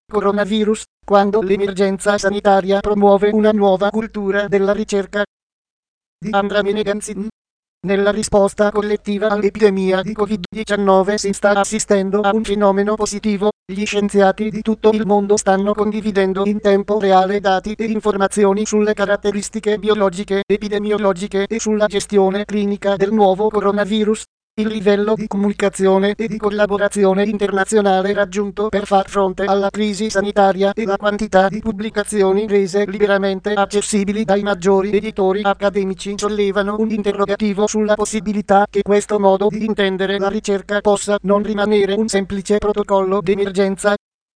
coronavirus, quando l'emergenza sanitaria promuove una nuova cultura della ricerca. Di Andra Meneganzin. Nella risposta collettiva all'epidemia di Covid-19 si sta assistendo a un fenomeno positivo. Gli scienziati di tutto il mondo stanno condividendo in tempo reale dati e informazioni sulle caratteristiche biologiche, epidemiologiche e sulla gestione clinica del nuovo coronavirus. Il livello di comunicazione e di collaborazione internazionale raggiunto per far fronte alla crisi sanitaria e la quantità di pubblicazioni rese liberamente accessibili dai maggiori editori accademici sollevano un interrogativo sulla possibilità che questo modo di intendere la ricerca possa non rimanere un semplice protocollo d'emergenza.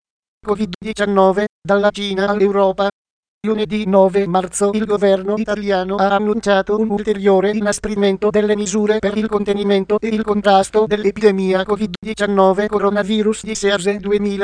Covid-19, dalla Cina all'Europa. Lunedì 9 marzo il governo italiano ha annunciato un ulteriore inasprimento delle misure per il contenimento e il contrasto dell'epidemia Covid-19 coronavirus di SARS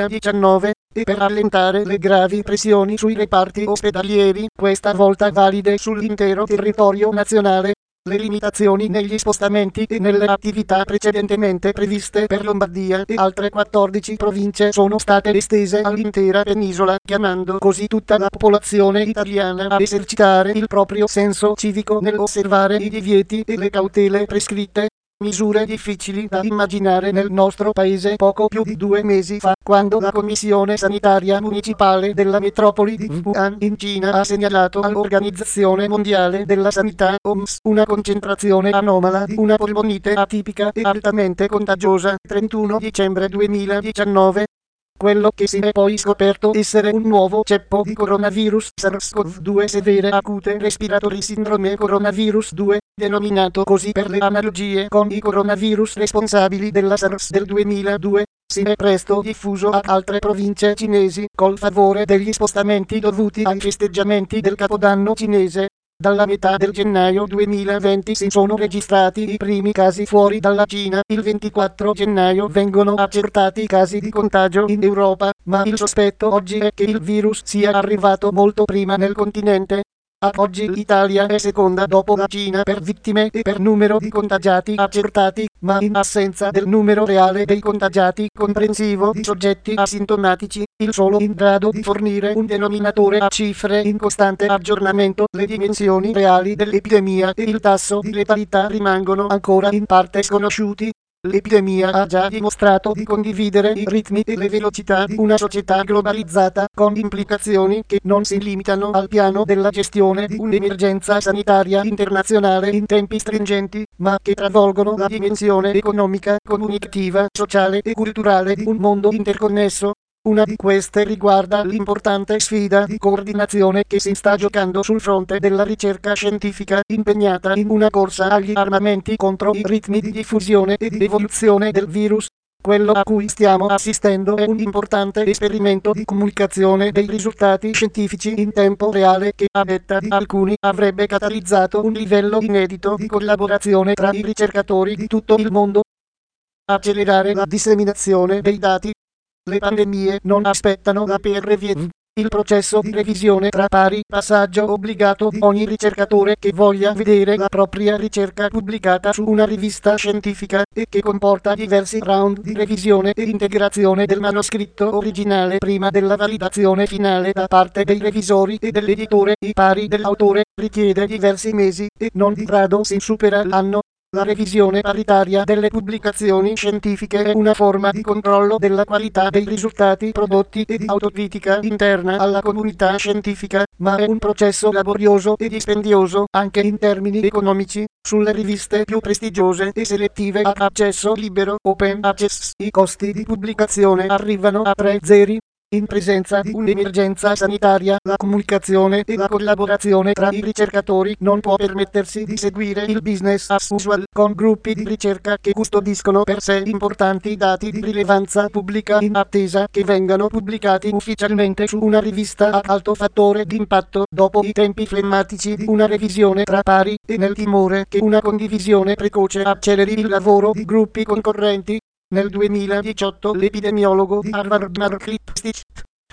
2019 e per allentare le gravi pressioni sui reparti ospedalieri, questa volta valide sull'intero territorio nazionale. Le limitazioni negli spostamenti e nelle attività precedentemente previste per Lombardia e altre 14 province sono state estese all'intera penisola, chiamando così tutta la popolazione italiana a esercitare il proprio senso civico nell'osservare i divieti e le cautele prescritte. Misure difficili da immaginare nel nostro paese poco più di 2 mesi fa, quando la Commissione Sanitaria Municipale della metropoli di Wuhan in Cina ha segnalato all'Organizzazione Mondiale della Sanità (OMS) una concentrazione anomala di una polmonite atipica e altamente contagiosa. 31 dicembre 2019. Quello che si è poi scoperto essere un nuovo ceppo di coronavirus SARS-CoV-2 severe acute respiratory syndrome coronavirus 2, denominato così per le analogie con i coronavirus responsabili della SARS del 2002, si è presto diffuso a altre province cinesi, col favore degli spostamenti dovuti ai festeggiamenti del Capodanno cinese. Dalla metà del gennaio 2020 si sono registrati i primi casi fuori dalla Cina. Il 24 gennaio vengono accertati i casi di contagio in Europa, ma il sospetto oggi è che il virus sia arrivato molto prima nel continente. Ad oggi l'Italia è seconda dopo la Cina per vittime e per numero di contagiati accertati, ma in assenza del numero reale dei contagiati comprensivo di soggetti asintomatici, il solo in grado di fornire un denominatore a cifre in costante aggiornamento. Le dimensioni reali dell'epidemia e il tasso di letalità rimangono ancora in parte sconosciuti. L'epidemia ha già dimostrato di condividere i ritmi e le velocità di una società globalizzata, con implicazioni che non si limitano al piano della gestione di un'emergenza sanitaria internazionale in tempi stringenti, ma che travolgono la dimensione economica, comunicativa, sociale e culturale di un mondo interconnesso. Una di queste riguarda l'importante sfida di coordinazione che si sta giocando sul fronte della ricerca scientifica, impegnata in una corsa agli armamenti contro i ritmi di diffusione e di evoluzione del virus. Quello a cui stiamo assistendo è un importante esperimento di comunicazione dei risultati scientifici in tempo reale che, a detta di alcuni, avrebbe catalizzato un livello inedito di collaborazione tra i ricercatori di tutto il mondo. Accelerare la disseminazione dei dati. Le pandemie non aspettano la peer review, il processo di revisione tra pari, passaggio obbligato di ogni ricercatore che voglia vedere la propria ricerca pubblicata su una rivista scientifica e che comporta diversi round di revisione e integrazione del manoscritto originale prima della validazione finale da parte dei revisori e dell'editore. I pari dell'autore richiede diversi mesi e non di rado si supera l'anno. La revisione paritaria delle pubblicazioni scientifiche è una forma di controllo della qualità dei risultati prodotti e di autocritica interna alla comunità scientifica, ma è un processo laborioso e dispendioso anche in termini economici. Sulle riviste più prestigiose e selettive ad accesso libero, open access, i costi di pubblicazione arrivano a 3 zeri. In presenza di un'emergenza sanitaria, la comunicazione e la collaborazione tra i ricercatori non può permettersi di seguire il business as usual, con gruppi di ricerca che custodiscono per sé importanti dati di rilevanza pubblica in attesa che vengano pubblicati ufficialmente su una rivista ad alto fattore di impatto, dopo i tempi flemmatici di una revisione tra pari, e nel timore che una condivisione precoce acceleri il lavoro di gruppi concorrenti. Nel 2018 l'epidemiologo di Harvard Mark Lipsitch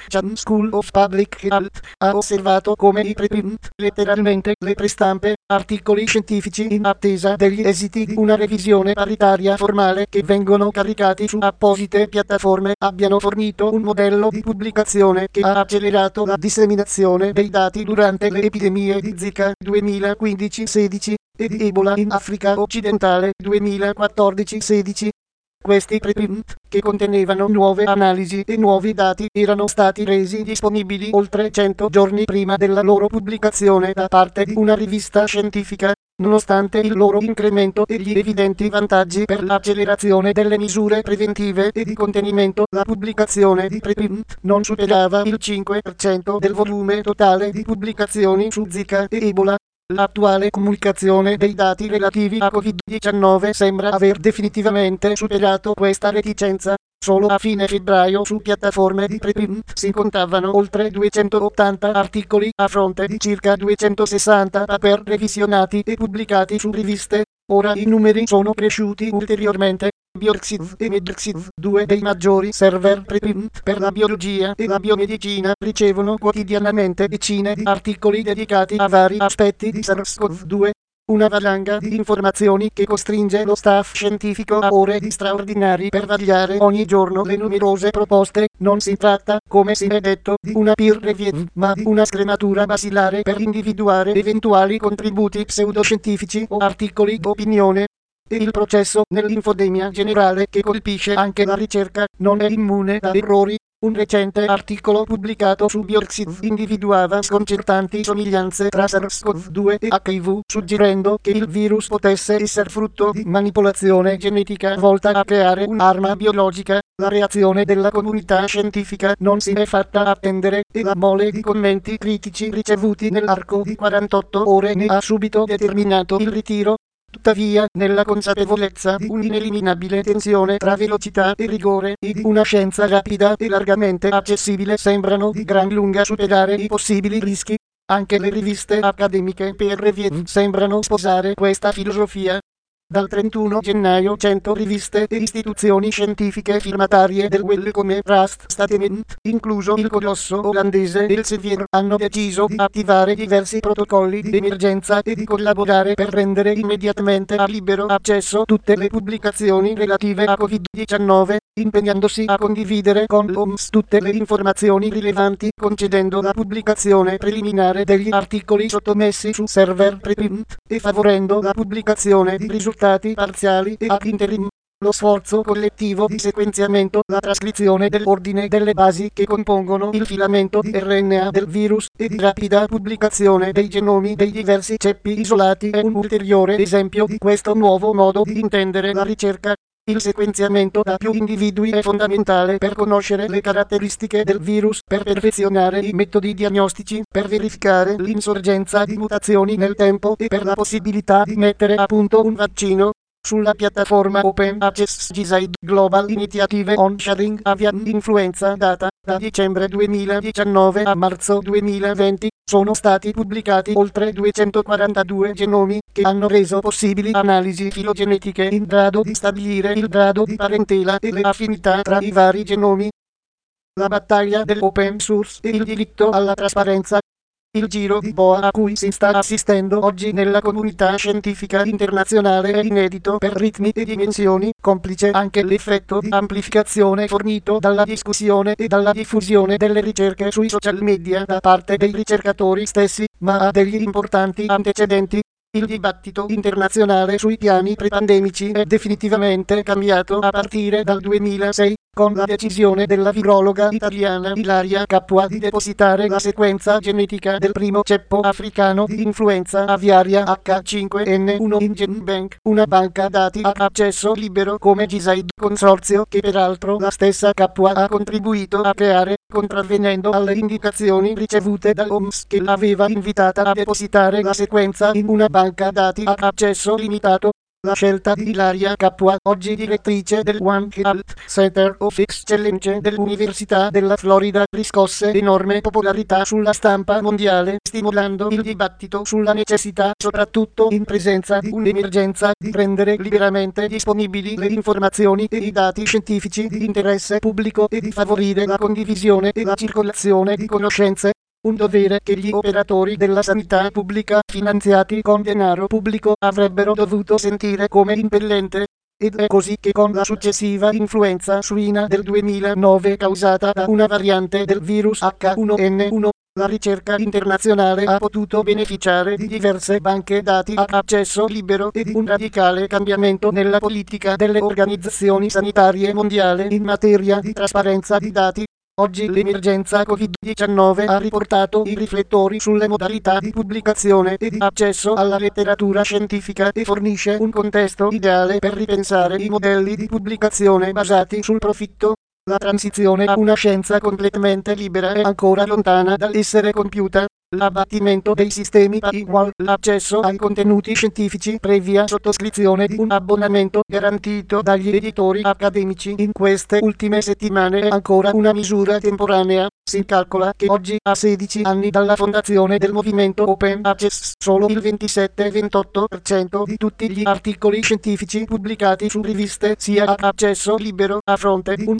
Chan School of Public Health ha osservato come i preprint, letteralmente le prestampe, articoli scientifici in attesa degli esiti di una revisione paritaria formale che vengono caricati su apposite piattaforme, abbiano fornito un modello di pubblicazione che ha accelerato la disseminazione dei dati durante le epidemie di Zika 2015-16 e di Ebola in Africa occidentale 2014-16. Questi preprint, che contenevano nuove analisi e nuovi dati, erano stati resi disponibili oltre 100 giorni prima della loro pubblicazione da parte di una rivista scientifica. Nonostante il loro incremento e gli evidenti vantaggi per l'accelerazione delle misure preventive e di contenimento, la pubblicazione di preprint non superava il 5% del volume totale di pubblicazioni su Zika e Ebola. L'attuale comunicazione dei dati relativi a Covid-19 sembra aver definitivamente superato questa reticenza. Solo a fine febbraio su piattaforme di preprint si contavano oltre 280 articoli a fronte di circa 260 paper revisionati e pubblicati su riviste. Ora i numeri sono cresciuti ulteriormente. Bioarxiv e Medrxiv, due dei maggiori server preprint per la biologia e la biomedicina, ricevono quotidianamente decine di articoli dedicati a vari aspetti di SARS-CoV-2. Una valanga di informazioni che costringe lo staff scientifico a ore di straordinari per vagliare ogni giorno le numerose proposte. Non si tratta, come si è detto, di una peer review, ma di una scrematura basilare per individuare eventuali contributi pseudoscientifici o articoli d'opinione. E il processo nell'infodemia generale che colpisce anche la ricerca non è immune da errori. Un recente articolo pubblicato su Bioarxiv individuava sconcertanti somiglianze tra SARS-CoV-2 e HIV, suggerendo che il virus potesse essere frutto di manipolazione genetica volta a creare un'arma biologica. La reazione della comunità scientifica non si è fatta attendere e la mole di commenti critici ricevuti nell'arco di 48 ore ne ha subito determinato il ritiro. Tuttavia, nella consapevolezza di un'ineliminabile tensione tra velocità e rigore e di una scienza rapida e largamente accessibile sembrano di gran lunga superare i possibili rischi. Anche le riviste accademiche peer reviewed sembrano sposare questa filosofia. Dal 31 gennaio 100 riviste e istituzioni scientifiche firmatarie del Wellcome Trust Statement, incluso il colosso olandese Elsevier, hanno deciso di attivare diversi protocolli di emergenza e di collaborare per rendere immediatamente a libero accesso tutte le pubblicazioni relative a Covid-19, impegnandosi a condividere con l'OMS tutte le informazioni rilevanti, concedendo la pubblicazione preliminare degli articoli sottomessi su server preprint e favorendo la pubblicazione di risultati parziali e ad interim. Lo sforzo collettivo di sequenziamento, la trascrizione dell'ordine delle basi che compongono il filamento di RNA del virus e di rapida pubblicazione dei genomi dei diversi ceppi isolati è un ulteriore esempio di questo nuovo modo di intendere la ricerca. Il sequenziamento da più individui è fondamentale per conoscere le caratteristiche del virus, per perfezionare i metodi diagnostici, per verificare l'insorgenza di mutazioni nel tempo e per la possibilità di mettere a punto un vaccino. Sulla piattaforma Open Access GISAID Global Initiative on Sharing Avian Influenza Data, da dicembre 2019 a marzo 2020, sono stati pubblicati oltre 242 genomi, che hanno reso possibili analisi filogenetiche in grado di stabilire il grado di parentela e le affinità tra i vari genomi. La battaglia dell'open source e il diritto alla trasparenza. Il giro di boa a cui si sta assistendo oggi nella comunità scientifica internazionale è inedito per ritmi e dimensioni, complice anche l'effetto di amplificazione fornito dalla discussione e dalla diffusione delle ricerche sui social media da parte dei ricercatori stessi, ma ha degli importanti antecedenti. Il dibattito internazionale sui piani prepandemici è definitivamente cambiato a partire dal 2006, con la decisione della virologa italiana Ilaria Capua di depositare la sequenza genetica del primo ceppo africano di influenza aviaria H5N1 in GenBank, una banca dati a accesso libero come GISAID Consorzio, che peraltro la stessa Capua ha contribuito a creare, contravvenendo alle indicazioni ricevute dall'OMS che l'aveva invitata a depositare la sequenza in una banca dati a accesso limitato. La scelta di Ilaria Capua, oggi direttrice del One Health Center of Excellence dell'Università della Florida, riscosse enorme popolarità sulla stampa mondiale, stimolando il dibattito sulla necessità, soprattutto in presenza di un'emergenza, di rendere liberamente disponibili le informazioni e i dati scientifici di interesse pubblico e di favorire la condivisione e la circolazione di conoscenze. Un dovere che gli operatori della sanità pubblica, finanziati con denaro pubblico, avrebbero dovuto sentire come impellente. Ed è così che con la successiva influenza suina del 2009 causata da una variante del virus H1N1, la ricerca internazionale ha potuto beneficiare di diverse banche dati a accesso libero e di un radicale cambiamento nella politica delle organizzazioni sanitarie mondiali in materia di trasparenza di dati. Oggi l'emergenza Covid-19 ha riportato i riflettori sulle modalità di pubblicazione e di accesso alla letteratura scientifica e fornisce un contesto ideale per ripensare i modelli di pubblicazione basati sul profitto. La transizione a una scienza completamente libera è ancora lontana dall'essere compiuta. L'abbattimento dei sistemi paywall, l'accesso ai contenuti scientifici previa sottoscrizione di un abbonamento garantito dagli editori accademici in queste ultime settimane è ancora una misura temporanea. Si calcola che oggi, a 16 anni dalla fondazione del movimento Open Access, solo il 27-28% di tutti gli articoli scientifici pubblicati su riviste sia a accesso libero, a fronte di un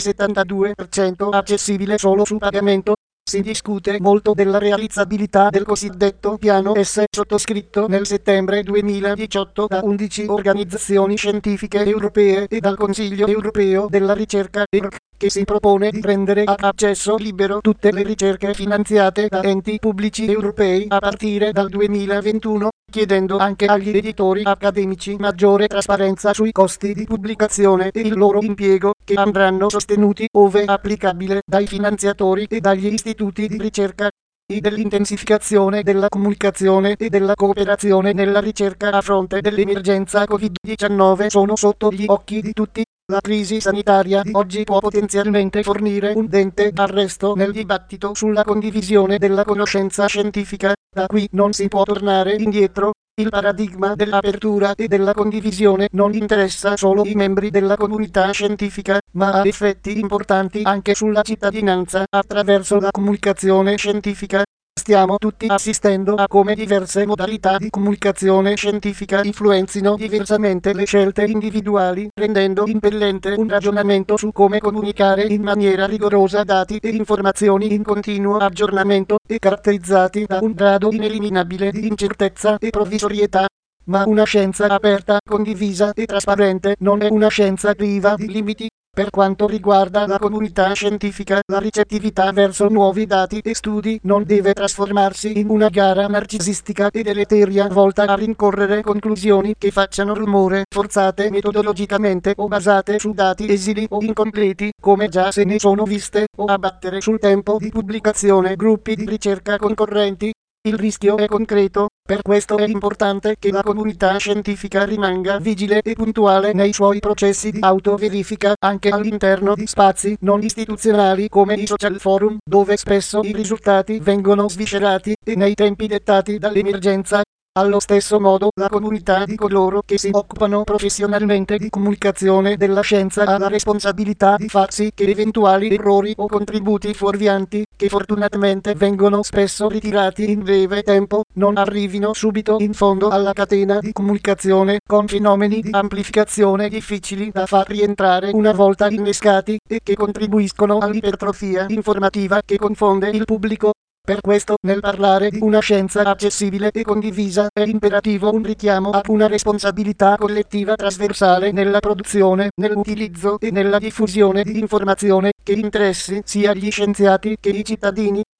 72% accessibile solo su pagamento. Si discute molto della realizzabilità del cosiddetto piano S sottoscritto nel settembre 2018 da 11 organizzazioni scientifiche europee e dal Consiglio europeo della ricerca (ERC), che si propone di rendere a accesso libero tutte le ricerche finanziate da enti pubblici europei a partire dal 2021, chiedendo anche agli editori accademici maggiore trasparenza sui costi di pubblicazione e il loro impiego, che andranno sostenuti, ove applicabile, dai finanziatori e dagli istituti di ricerca. E dell'intensificazione della comunicazione e della cooperazione nella ricerca a fronte dell'emergenza Covid-19 sono sotto gli occhi di tutti. La crisi sanitaria di oggi può potenzialmente fornire un dente d'arresto nel dibattito sulla condivisione della conoscenza scientifica. Da qui non si può tornare indietro. Il paradigma dell'apertura e della condivisione non interessa solo i membri della comunità scientifica, ma ha effetti importanti anche sulla cittadinanza attraverso la comunicazione scientifica. Stiamo tutti assistendo a come diverse modalità di comunicazione scientifica influenzino diversamente le scelte individuali, rendendo impellente un ragionamento su come comunicare in maniera rigorosa dati e informazioni in continuo aggiornamento e caratterizzati da un grado ineliminabile di incertezza e provvisorietà. Ma una scienza aperta, condivisa e trasparente non è una scienza priva di limiti. Per quanto riguarda la comunità scientifica, la ricettività verso nuovi dati e studi non deve trasformarsi in una gara narcisistica e deleteria volta a rincorrere conclusioni che facciano rumore, forzate metodologicamente o basate su dati esili o incompleti, come già se ne sono viste, o abbattere sul tempo di pubblicazione gruppi di ricerca concorrenti. Il rischio è concreto, per questo è importante che la comunità scientifica rimanga vigile e puntuale nei suoi processi di autoverifica anche all'interno di spazi non istituzionali come i social forum, dove spesso i risultati vengono sviscerati e nei tempi dettati dall'emergenza. Allo stesso modo, la comunità di coloro che si occupano professionalmente di comunicazione della scienza ha la responsabilità di far sì che eventuali errori o contributi fuorvianti, che fortunatamente vengono spesso ritirati in breve tempo, non arrivino subito in fondo alla catena di comunicazione, con fenomeni di amplificazione difficili da far rientrare una volta innescati, e che contribuiscono all'ipertrofia informativa che confonde il pubblico. Per questo, nel parlare di una scienza accessibile e condivisa, è imperativo un richiamo a una responsabilità collettiva trasversale nella produzione, nell'utilizzo e nella diffusione di informazione che interessi sia gli scienziati che i cittadini.